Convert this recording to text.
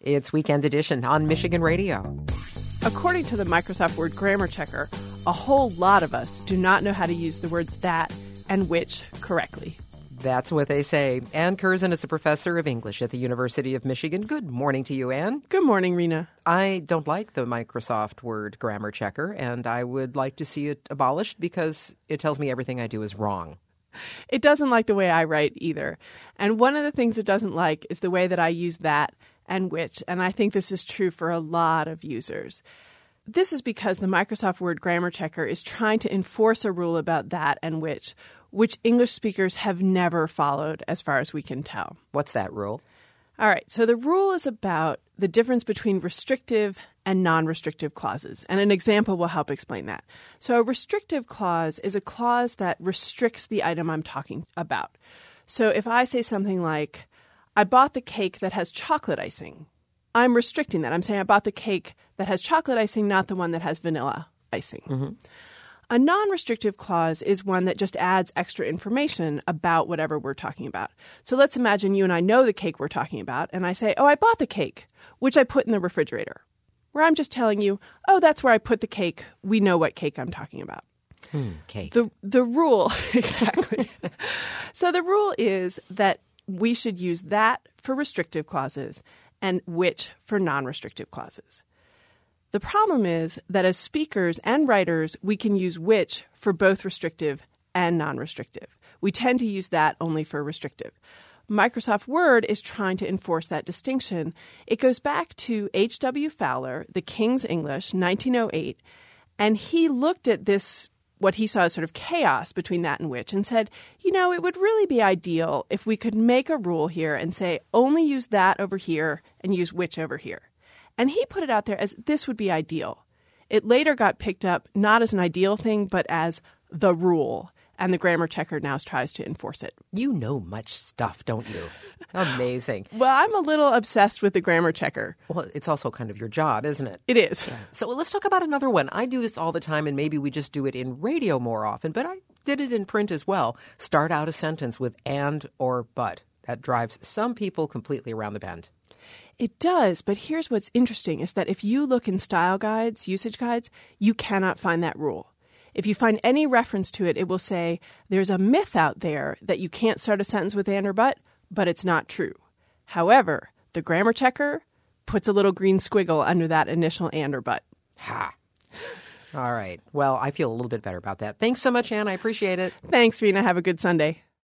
It's Weekend Edition on Michigan Radio. According to the Microsoft Word Grammar Checker, a whole lot of us do not know how to use the words that and which correctly. That's what they say. Ann Curzon is a professor of English at the University of Michigan. Good morning to you, Ann. Good morning, Rena. I don't like the Microsoft Word Grammar Checker, and I would like to see it abolished because it tells me everything I do is wrong. It doesn't like the way I write either. And one of the things it doesn't like is the way that I use that and which, and I think this is true for a lot of users. This is because the Microsoft Word Grammar Checker is trying to enforce a rule about that and which English speakers have never followed as far as we can tell. What's that rule? All right, so the rule is about the difference between restrictive and non-restrictive clauses, and an example will help explain that. So a restrictive clause is a clause that restricts the item I'm talking about. So if I say something like, I bought the cake that has chocolate icing, I'm restricting that. I'm saying I bought the cake that has chocolate icing, not the one that has vanilla icing. Mm-hmm. A non-restrictive clause is one that just adds extra information about whatever we're talking about. So let's imagine you and I know the cake we're talking about, and I say, oh, I bought the cake, which I put in the refrigerator, where I'm just telling you, oh, that's where I put the cake. We know what cake I'm talking about. Cake. The rule, exactly. So the rule is that we should use that for restrictive clauses and which for non-restrictive clauses. The problem is that as speakers and writers, we can use which for both restrictive and non-restrictive. We tend to use that only for restrictive. Microsoft Word is trying to enforce that distinction. It goes back to H.W. Fowler, The King's English, 1908, and he looked at this, what he saw as sort of chaos between that and which, and said, you know, it would really be ideal if we could make a rule here and say only use that over here and use which over here. And he put it out there as this would be ideal. It later got picked up not as an ideal thing, but as the rule. And the Grammar Checker now tries to enforce it. You know much stuff, don't you? Amazing. Well, I'm a little obsessed with the Grammar Checker. Well, it's also kind of your job, isn't it? It is. Yeah. So let's talk about another one. I do this all the time, and maybe we just do it in radio more often, but I did it in print as well. Start out a sentence with and or but. That drives some people completely around the bend. It does, but here's what's interesting is that if you look in style guides, usage guides, you cannot find that rule. If you find any reference to it, it will say there's a myth out there that you can't start a sentence with and or but it's not true. However, the Grammar Checker puts a little green squiggle under that initial and or but. Ha! All right. Well, I feel a little bit better about that. Thanks so much, Ann. I appreciate it. Thanks, Rena. Have a good Sunday.